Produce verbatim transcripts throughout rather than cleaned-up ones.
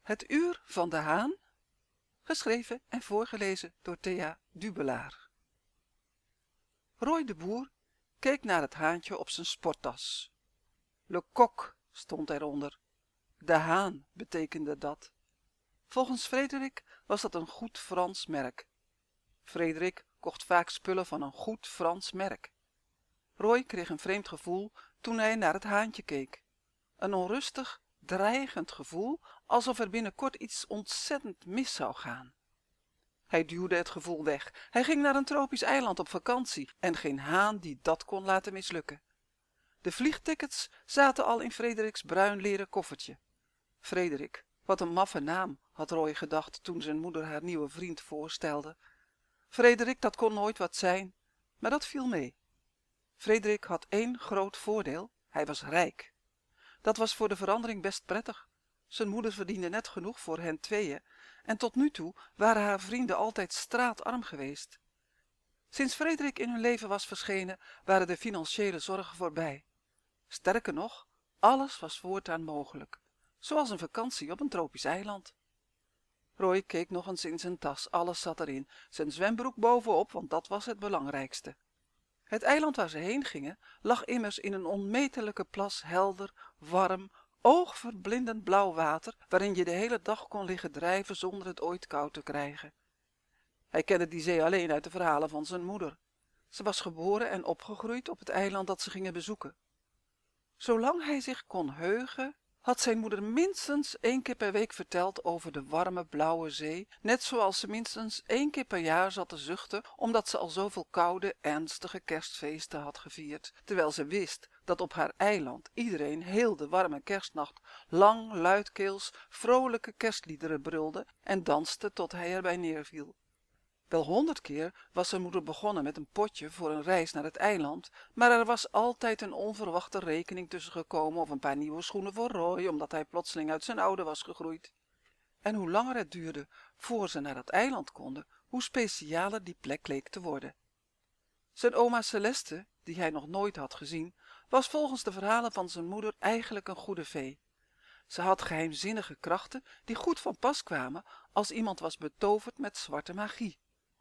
Het uur van de haan, geschreven en voorgelezen door Thea Dubelaar. Roy de boer keek naar het haantje op zijn sporttas. Le Coq stond eronder. De haan betekende dat. Volgens Frederik was dat een goed Frans merk. Frederik kocht vaak spullen van een goed Frans merk. Roy kreeg een vreemd gevoel toen hij naar het haantje keek. Een onrustig, dreigend gevoel, alsof er binnenkort iets ontzettend mis zou gaan. Hij duwde het gevoel weg. Hij ging naar een tropisch eiland op vakantie en geen haan die dat kon laten mislukken. De vliegtickets zaten al in Frederiks bruin leren koffertje. Frederik, wat een maffe naam, had Roy gedacht toen zijn moeder haar nieuwe vriend voorstelde. Frederik, dat kon nooit wat zijn, maar dat viel mee. Frederik had één groot voordeel, hij was rijk. Dat was voor de verandering best prettig. Zijn moeder verdiende net genoeg voor hen tweeën en tot nu toe waren haar vrienden altijd straatarm geweest. Sinds Frederik in hun leven was verschenen, waren de financiële zorgen voorbij. Sterker nog, alles was voortaan mogelijk, zoals een vakantie op een tropisch eiland. Roy keek nog eens in zijn tas, alles zat erin, zijn zwembroek bovenop, want dat was het belangrijkste. Het eiland waar ze heen gingen lag immers in een onmetelijke plas helder, warm, oogverblindend blauw water, waarin je de hele dag kon liggen drijven zonder het ooit koud te krijgen. Hij kende die zee alleen uit de verhalen van zijn moeder. Ze was geboren en opgegroeid op het eiland dat ze gingen bezoeken. Zolang hij zich kon heugen, had zijn moeder minstens één keer per week verteld over de warme blauwe zee, net zoals ze minstens één keer per jaar zat te zuchten omdat ze al zoveel koude, ernstige kerstfeesten had gevierd, terwijl ze wist dat op haar eiland iedereen heel de warme kerstnacht lang, luidkeels, vrolijke kerstliederen brulde en danste tot hij erbij neerviel. Wel honderd keer was zijn moeder begonnen met een potje voor een reis naar het eiland, maar er was altijd een onverwachte rekening tussen gekomen of een paar nieuwe schoenen voor Roy, omdat hij plotseling uit zijn oude was gegroeid. En hoe langer het duurde voor ze naar dat eiland konden, hoe specialer die plek leek te worden. Zijn oma Celeste, die hij nog nooit had gezien, was volgens de verhalen van zijn moeder eigenlijk een goede vee. Ze had geheimzinnige krachten die goed van pas kwamen als iemand was betoverd met zwarte magie.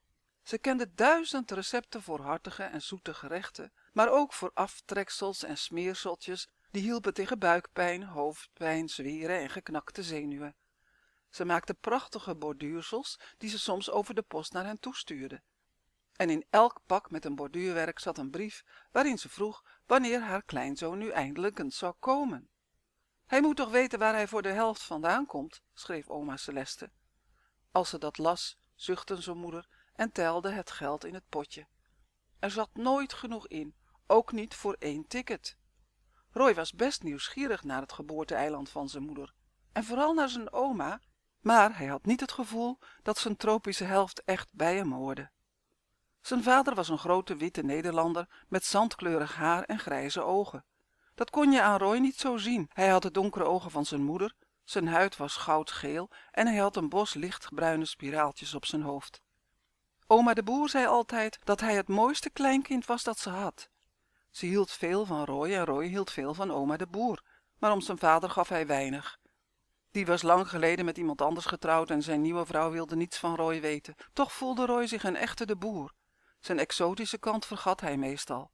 Ze kende duizend recepten voor hartige en zoete gerechten, maar ook voor aftreksels en smeerseltjes die hielpen tegen buikpijn, hoofdpijn, zweren en geknakte zenuwen. Ze maakte prachtige borduursels die ze soms over de post naar hen toestuurde. En in elk pak met een borduurwerk zat een brief waarin ze vroeg wanneer haar kleinzoon nu eindelijk eens zou komen. Hij moet toch weten waar hij voor de helft vandaan komt, schreef oma Celeste. Als ze dat las, zuchtte zijn moeder en telde het geld in het potje. Er zat nooit genoeg in, ook niet voor één ticket. Roy was best nieuwsgierig naar het geboorte-eiland van zijn moeder en vooral naar zijn oma, maar hij had niet het gevoel dat zijn tropische helft echt bij hem hoorde. Zijn vader was een grote witte Nederlander met zandkleurig haar en grijze ogen. Dat kon je aan Roy niet zo zien. Hij had de donkere ogen van zijn moeder, zijn huid was goudgeel en hij had een bos lichtbruine spiraaltjes op zijn hoofd. Oma de boer zei altijd dat hij het mooiste kleinkind was dat ze had. Ze hield veel van Roy en Roy hield veel van oma de boer, maar om zijn vader gaf hij weinig. Die was lang geleden met iemand anders getrouwd en zijn nieuwe vrouw wilde niets van Roy weten. Toch voelde Roy zich een echte de boer. Zijn exotische kant vergat hij meestal.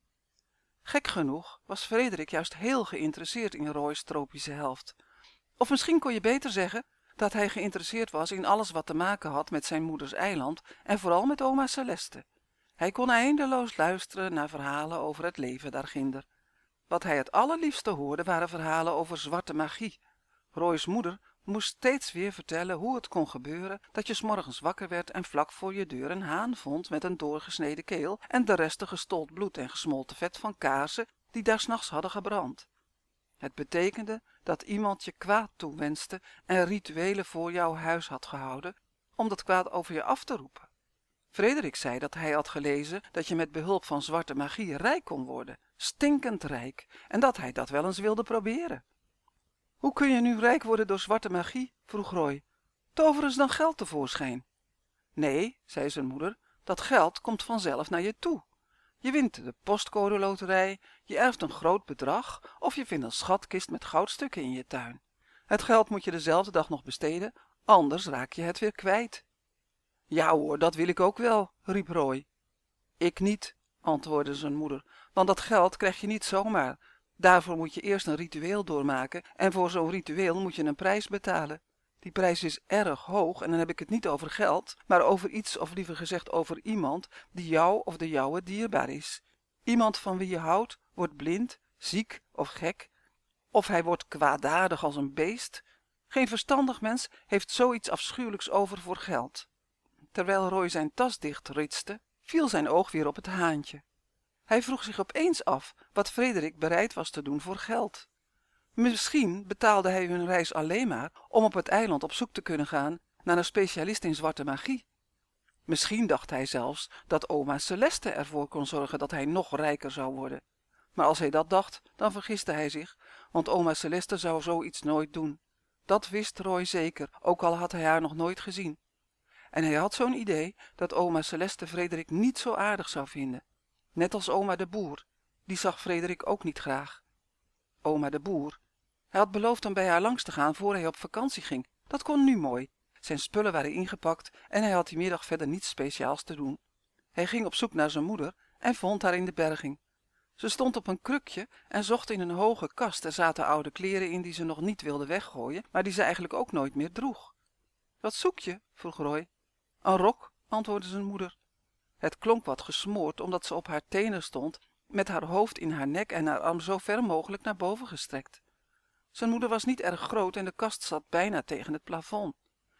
Gek genoeg was Frederik juist heel geïnteresseerd in Roy's tropische helft. Of misschien kon je beter zeggen dat hij geïnteresseerd was in alles wat te maken had met zijn moeders eiland en vooral met oma Celeste. Hij kon eindeloos luisteren naar verhalen over het leven daarginder. Wat hij het allerliefste hoorde waren verhalen over zwarte magie. Roy's moeder moest steeds weer vertellen hoe het kon gebeuren dat je 's morgens wakker werd en vlak voor je deur een haan vond met een doorgesneden keel en de resten gestold bloed en gesmolten vet van kaarsen die daar 's nachts hadden gebrand. Het betekende dat iemand je kwaad toewenste en rituelen voor jouw huis had gehouden om dat kwaad over je af te roepen. Frederik zei dat hij had gelezen dat je met behulp van zwarte magie rijk kon worden, stinkend rijk, en dat hij dat wel eens wilde proberen. Hoe kun je nu rijk worden door zwarte magie? Vroeg Roy. Tover eens dan geld tevoorschijn. Nee, zei zijn moeder, dat geld komt vanzelf naar je toe. Je wint de postcode loterij, je erft een groot bedrag of je vindt een schatkist met goudstukken in je tuin. Het geld moet je dezelfde dag nog besteden, anders raak je het weer kwijt. Ja hoor, dat wil ik ook wel, riep Roy. Ik niet, antwoordde zijn moeder, want dat geld krijg je niet zomaar. Daarvoor moet je eerst een ritueel doormaken en voor zo'n ritueel moet je een prijs betalen. Die prijs is erg hoog en dan heb ik het niet over geld, maar over iets, of liever gezegd over iemand die jou of de jouwe dierbaar is. Iemand van wie je houdt wordt blind, ziek of gek, of hij wordt kwaadaardig als een beest. Geen verstandig mens heeft zoiets afschuwelijks over voor geld. Terwijl Roy zijn tas dichtritste, viel zijn oog weer op het haantje. Hij vroeg zich opeens af wat Frederik bereid was te doen voor geld. Misschien betaalde hij hun reis alleen maar om op het eiland op zoek te kunnen gaan naar een specialist in zwarte magie. Misschien dacht hij zelfs dat oma Celeste ervoor kon zorgen dat hij nog rijker zou worden. Maar als hij dat dacht, dan vergiste hij zich, want oma Celeste zou zoiets nooit doen. Dat wist Roy zeker, ook al had hij haar nog nooit gezien. En hij had zo'n idee dat oma Celeste Frederik niet zo aardig zou vinden. Net als oma de boer, die zag Frederik ook niet graag. Oma de boer, hij had beloofd om bij haar langs te gaan voor hij op vakantie ging. Dat kon nu mooi. Zijn spullen waren ingepakt en hij had die middag verder niets speciaals te doen. Hij ging op zoek naar zijn moeder en vond haar in de berging. Ze stond op een krukje en zocht in een hoge kast. Er zaten oude kleren in die ze nog niet wilde weggooien, maar die ze eigenlijk ook nooit meer droeg. Wat zoek je? Vroeg Roy. Een rok, antwoordde zijn moeder. Het klonk wat gesmoord, omdat ze op haar tenen stond, met haar hoofd in haar nek en haar arm zo ver mogelijk naar boven gestrekt. Zijn moeder was niet erg groot en de kast zat bijna tegen het plafond.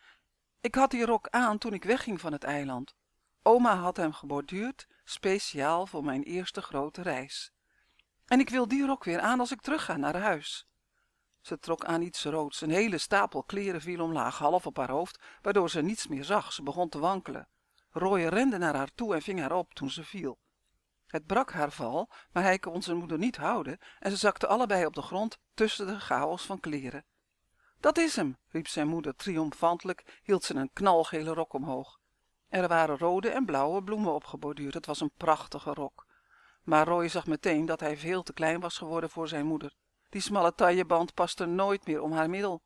Ik had die rok aan toen ik wegging van het eiland. Oma had hem geborduurd, speciaal voor mijn eerste grote reis. En ik wil die rok weer aan als ik terugga naar huis. Ze trok aan iets roods, een hele stapel kleren viel omlaag, half op haar hoofd, waardoor ze niets meer zag. Ze begon te wankelen. Roy rende naar haar toe en ving haar op toen ze viel. Het brak haar val, maar hij kon zijn moeder niet houden en ze zakten allebei op de grond tussen de chaos van kleren. Dat is hem, riep zijn moeder triomfantelijk, hield ze een knalgele rok omhoog. Er waren rode en blauwe bloemen opgeborduurd, het was een prachtige rok. Maar Roy zag meteen dat hij veel te klein was geworden voor zijn moeder. Die smalle tailleband paste nooit meer om haar middel.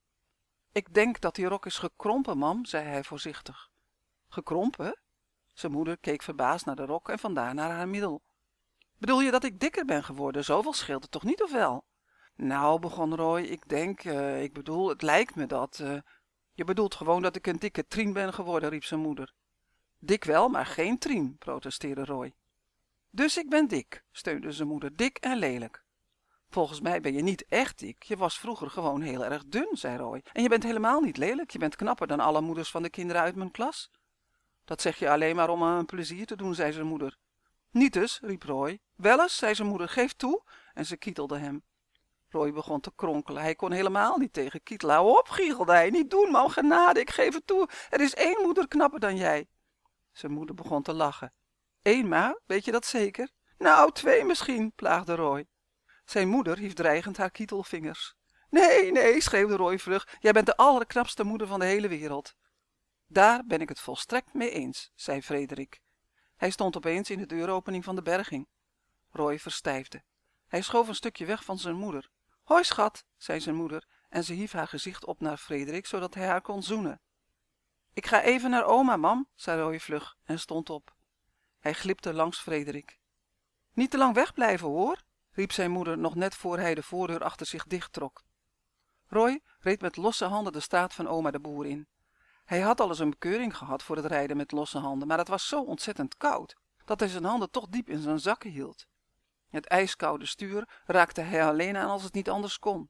Ik denk dat die rok is gekrompen, mam, zei hij voorzichtig. Gekrompen? Zijn moeder keek verbaasd naar de rok en vandaar naar haar middel. Bedoel je dat ik dikker ben geworden? Zoveel scheelt het toch niet, of wel? Nou, begon Roy, ik denk, uh, ik bedoel, het lijkt me dat... Uh, je bedoelt gewoon dat ik een dikke trien ben geworden, riep zijn moeder. Dik wel, maar geen trien, protesteerde Roy. Dus ik ben dik, steunde zijn moeder, dik en lelijk. Volgens mij ben je niet echt dik, je was vroeger gewoon heel erg dun, zei Roy. En je bent helemaal niet lelijk, je bent knapper dan alle moeders van de kinderen uit mijn klas. Dat zeg je alleen maar om hem een plezier te doen, zei zijn moeder. Niet dus, riep Roy. Wel eens, zei zijn moeder, geef toe. En ze kietelde hem. Roy begon te kronkelen. Hij kon helemaal niet tegen kietelen. Hou op, giechelde hij. Niet doen, man, genade, ik geef het toe. Er is één moeder knapper dan jij. Zijn moeder begon te lachen. Eén maar, weet je dat zeker? Nou, twee misschien, plaagde Roy. Zijn moeder hief dreigend haar kietelvingers. Nee, nee, schreeuwde Roy vlug. Jij bent de allerknapste moeder van de hele wereld. Daar ben ik het volstrekt mee eens, zei Frederik. Hij stond opeens in de deuropening van de berging. Roy verstijfde. Hij schoof een stukje weg van zijn moeder. Hoi, schat, zei zijn moeder, en ze hief haar gezicht op naar Frederik, zodat hij haar kon zoenen. Ik ga even naar oma, mam, zei Roy vlug en stond op. Hij glipte langs Frederik. Niet te lang wegblijven, hoor, riep zijn moeder nog net voor hij de voordeur achter zich dichttrok. Roy reed met losse handen de straat van oma de boer in. Hij had al eens een bekeuring gehad voor het rijden met losse handen, maar het was zo ontzettend koud dat hij zijn handen toch diep in zijn zakken hield. Het ijskoude stuur raakte hij alleen aan als het niet anders kon.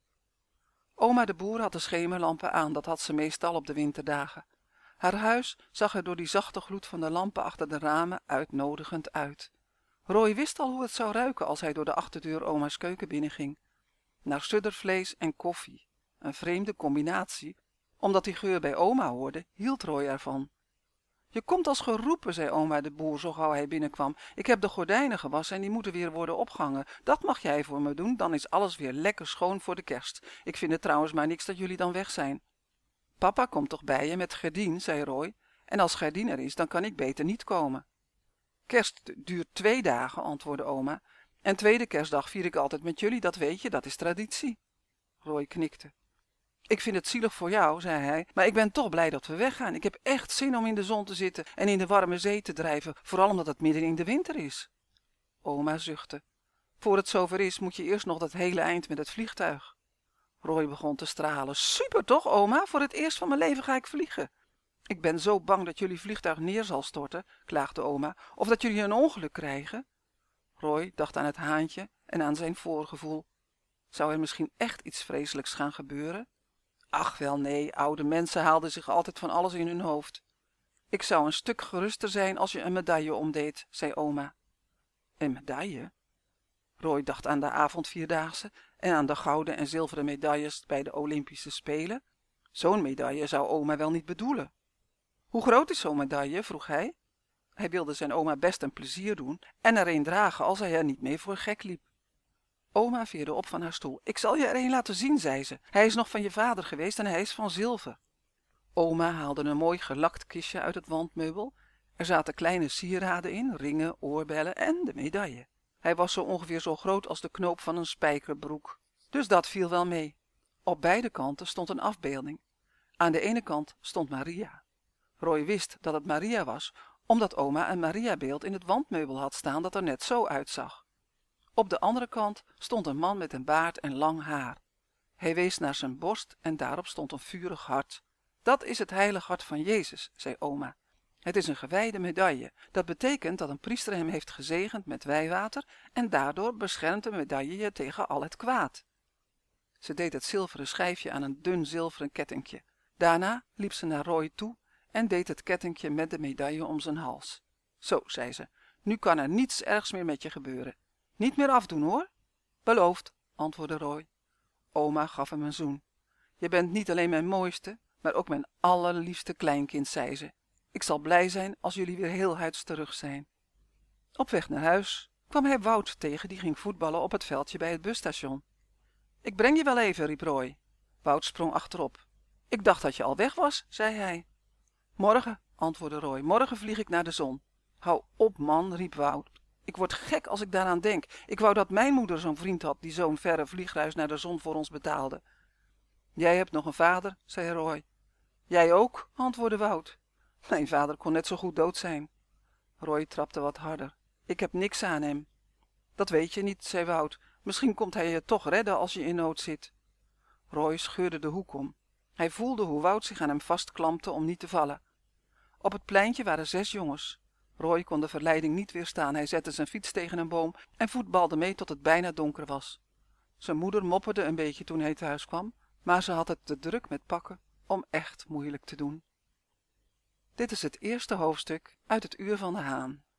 Oma de boer had de schemerlampen aan, dat had ze meestal op de winterdagen. Haar huis zag er door die zachte gloed van de lampen achter de ramen uitnodigend uit. Roy wist al hoe het zou ruiken als hij door de achterdeur oma's keuken binnenging. Naar suddervlees en koffie, een vreemde combinatie. Omdat die geur bij oma hoorde, hield Roy ervan. Je komt als geroepen, zei oma de boer zo gauw hij binnenkwam. Ik heb de gordijnen gewassen en die moeten weer worden opgehangen. Dat mag jij voor me doen, dan is alles weer lekker schoon voor de kerst. Ik vind het trouwens maar niks dat jullie dan weg zijn. Papa komt toch bij je met Gerdien, zei Roy. En als Gerdien er is, dan kan ik beter niet komen. Kerst duurt twee dagen, antwoordde oma. En tweede kerstdag vier ik altijd met jullie, dat weet je, dat is traditie. Roy knikte. Ik vind het zielig voor jou, zei hij, maar ik ben toch blij dat we weggaan. Ik heb echt zin om in de zon te zitten en in de warme zee te drijven, vooral omdat het midden in de winter is. Oma zuchtte. Voor het zover is, moet je eerst nog dat hele eind met het vliegtuig. Roy begon te stralen. Super toch, oma? Voor het eerst van mijn leven ga ik vliegen. Ik ben zo bang dat jullie vliegtuig neer zal storten, klaagde oma, of dat jullie een ongeluk krijgen. Roy dacht aan het haantje en aan zijn voorgevoel. Zou er misschien echt iets vreselijks gaan gebeuren? Ach wel nee, oude mensen haalden zich altijd van alles in hun hoofd. Ik zou een stuk geruster zijn als je een medaille omdeed, zei oma. Een medaille? Roy dacht aan de avondvierdaagse en aan de gouden en zilveren medailles bij de Olympische Spelen. Zo'n medaille zou oma wel niet bedoelen. Hoe groot is zo'n medaille? Vroeg hij. Hij wilde zijn oma best een plezier doen en er een dragen als hij er niet mee voor gek liep. Oma veerde op van haar stoel. Ik zal je er een laten zien, zei ze. Hij is nog van je vader geweest en hij is van zilver. Oma haalde een mooi gelakt kistje uit het wandmeubel. Er zaten kleine sieraden in, ringen, oorbellen en de medaille. Hij was zo ongeveer zo groot als de knoop van een spijkerbroek. Dus dat viel wel mee. Op beide kanten stond een afbeelding. Aan de ene kant stond Maria. Roy wist dat het Maria was, omdat oma een Mariabeeld in het wandmeubel had staan dat er net zo uitzag. Op de andere kant stond een man met een baard en lang haar. Hij wees naar zijn borst en daarop stond een vurig hart. Dat is het heilig hart van Jezus, zei oma. Het is een gewijde medaille. Dat betekent dat een priester hem heeft gezegend met wijwater en daardoor beschermt de medaille je tegen al het kwaad. Ze deed het zilveren schijfje aan een dun zilveren kettingje. Daarna liep ze naar Roy toe en deed het kettingje met de medaille om zijn hals. Zo, zei ze, nu kan er niets ergs meer met je gebeuren. Niet meer afdoen, hoor. Beloofd, antwoordde Roy. Oma gaf hem een zoen. Je bent niet alleen mijn mooiste, maar ook mijn allerliefste kleinkind, zei ze. Ik zal blij zijn als jullie weer heel huids terug zijn. Op weg naar huis kwam hij Wout tegen, die ging voetballen op het veldje bij het busstation. Ik breng je wel even, riep Roy. Wout sprong achterop. Ik dacht dat je al weg was, zei hij. Morgen, antwoordde Roy, morgen vlieg ik naar de zon. Hou op, man, riep Wout. Ik word gek als ik daaraan denk. Ik wou dat mijn moeder zo'n vriend had die zo'n verre vliegreis naar de zon voor ons betaalde. Jij hebt nog een vader, zei Roy. Jij ook, antwoordde Wout. Mijn vader kon net zo goed dood zijn. Roy trapte wat harder. Ik heb niks aan hem. Dat weet je niet, zei Wout. Misschien komt hij je toch redden als je in nood zit. Roy scheurde de hoek om. Hij voelde hoe Wout zich aan hem vastklampte om niet te vallen. Op het pleintje waren zes jongens. Roy kon de verleiding niet weerstaan. Hij zette zijn fiets tegen een boom en voetbalde mee tot het bijna donker was. Zijn moeder mopperde een beetje toen hij thuis kwam, maar ze had het te druk met pakken om echt moeilijk te doen. Dit is het eerste hoofdstuk uit het Uur van de Haan.